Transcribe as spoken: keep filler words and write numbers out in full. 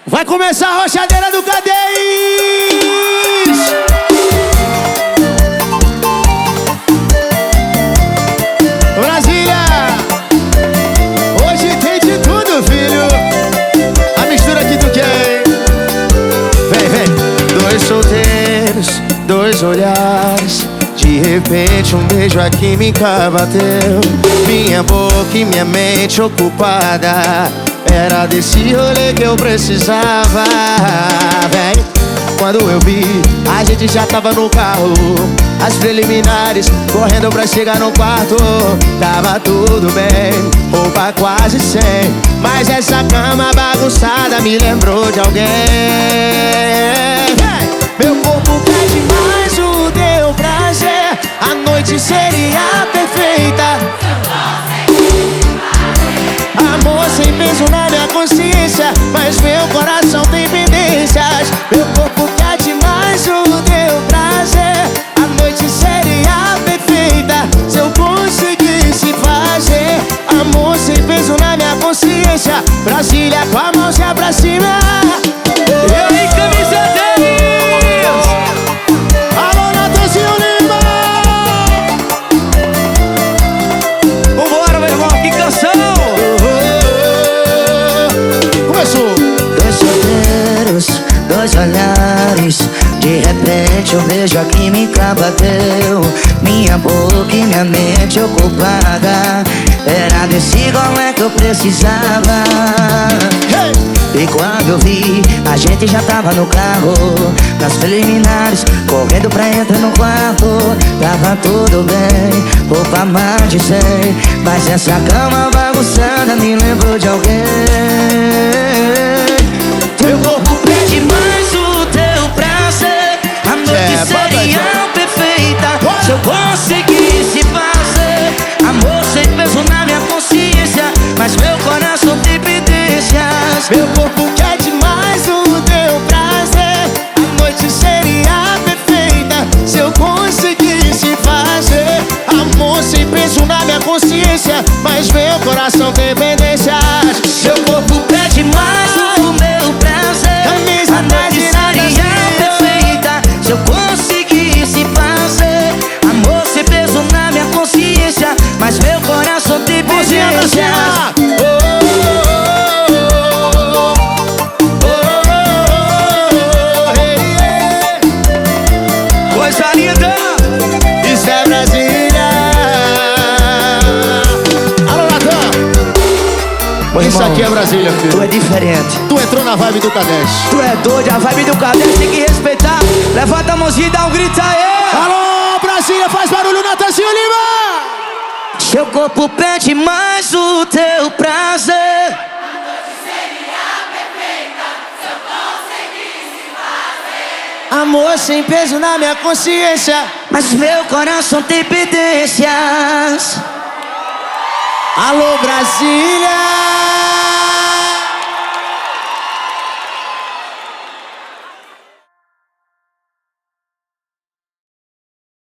Vai começar a rochadeira do Cadês! Brasília! Hoje tem de tudo, filho. A mistura que tu quer. Vem, vem. Dois solteiros, dois olhares. De repente um beijo a química bateu. Minha boca e minha mente ocupada. Era desse rolê que eu precisava. Vem. Quando eu vi, a gente já tava no carro. As preliminares, correndo pra chegar no quarto. Tava tudo bem, roupa quase sem. Mas essa cama bagunçada me lembrou de alguém. Meu corpo pede mais o teu prazer. A noite seria perfeita. Amor sem peso na minha consciência, mas meu coração tem pendências. Meu corpo quer demais o teu prazer. A noite seria perfeita se eu conseguisse fazer. Amor sem peso na minha consciência. Brasília com a mãozinha pra cima. Eu em camisa dez. Alô, Natanzinho Lima. Vambora, meu irmão, que canção. Dois solteiros, dois olhares. De repente um beijo a química bateu. Minha boca e minha mente ocupada. Era desse golé que eu precisava. hey! E quando eu vi, a gente já tava no carro. Nas preliminares, correndo pra entrar no quarto. Tava tudo bem, roupa mais de cem. Mas essa cama bagunçada me lembrou de alguém. Meu corpo pede mais o teu prazer. A noite é, seria perfeita se eu conseguisse fazer. Amor sem peso na minha consciência, mas meu coração tem pendências. Meu corpo quer demais o teu prazer. A noite seria perfeita se eu conseguisse fazer. Amor sem peso na minha consciência, mas meu coração tem pendências. Meu corpo pede mais o meu prazer. A noite seria perfeita se eu conseguisse fazer. Amor sem peso na minha consciência, mas meu coração tem pendências. Coisa linda. Isso é Brasília. Alô, Natan. Isso aqui é Brasília, filho. Tu é diferente. Tu entrou na vibe do Cadês. Tu é doido, a vibe do Cadês tem que respeitar. Levanta a mãozinha e dá um grito aí. Alô, Brasília, faz barulho, Natanzinho Lima. Seu corpo pede mais o teu prazer. Amor sem peso na minha consciência, mas meu coração tem pendências. alô, Brasília.